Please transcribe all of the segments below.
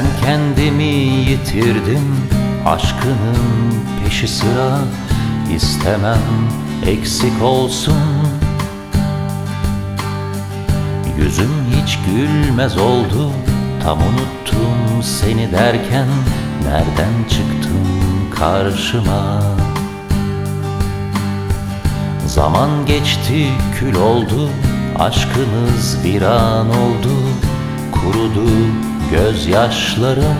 Ben kendimi yitirdim, aşkının peşi sıra. İstemem eksik olsun. Yüzüm hiç gülmez oldu, tam unuttum seni derken. Nereden çıktın karşıma? Zaman geçti, kül oldu, aşkımız bir an oldu. Kurudu gözyaşlarım.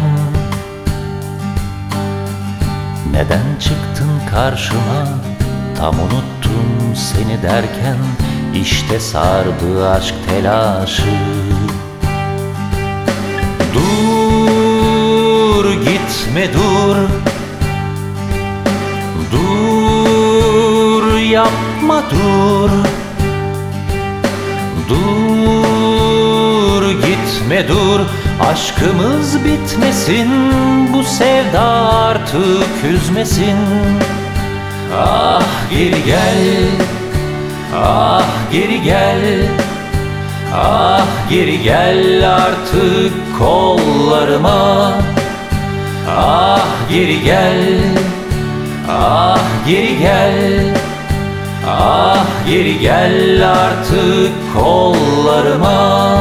Neden çıktın karşıma? Tam unuttum seni derken. İşte sardı aşk telaşı. Dur, gitme dur. Dur, yapma dur. Dur, gitme dur. Aşkımız bitmesin, bu sevda artık üzmesin. Ah geri gel, ah geri gel. Ah geri gel artık kollarıma. Ah geri gel, ah geri gel. Ah geri gel artık kollarıma.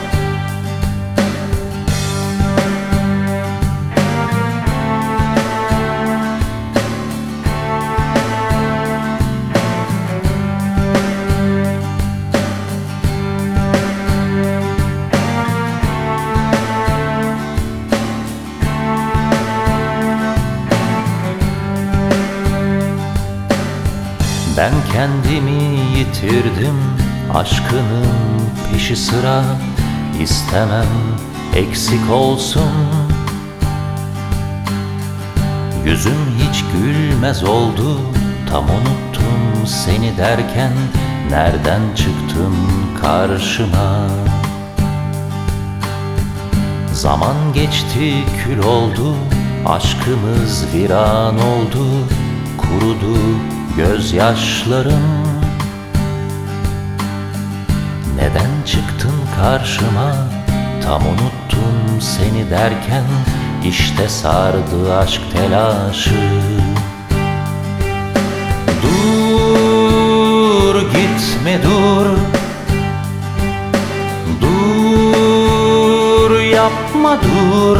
Ben kendimi yitirdim, aşkının peşi sıra. İstemem eksik olsun. Yüzüm hiç gülmez oldu, tam unuttum seni derken. Nereden çıktın karşıma? Zaman geçti, kül oldu, aşkımız viran oldu. Kurudu gözyaşlarım. Neden çıktın karşıma? Tam unuttum seni derken. İşte sardı aşk telaşı. Dur, gitme dur. Dur, yapma dur.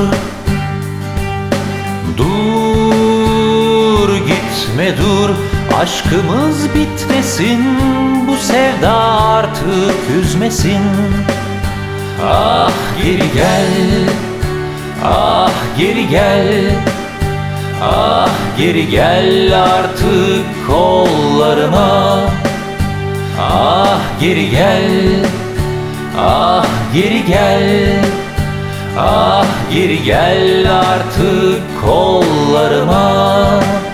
Dur, gitme dur. Aşkımız bitmesin, bu sevda artık üzmesin. Ah geri gel, ah geri gel. Ah geri gel artık kollarıma. Ah geri gel, ah geri gel. Ah geri gel artık kollarıma.